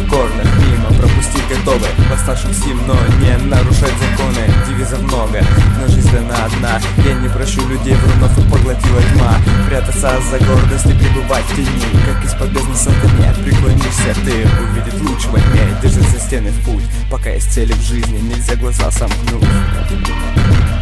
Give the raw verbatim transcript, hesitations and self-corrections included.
покорных мимо пропустить готовы, восставшим сим, но не нарушать законы. Девизов много, но жизнь дана одна. Я не прощу людей, врунов их поглотила тьма. Прятаться за гордость и пребывать в тени, как из-под бездны сатане преклонишься ты. Увидеть луч во тьме, держись за стены в путь, пока есть цели в жизни, нельзя глаза сомкнуть.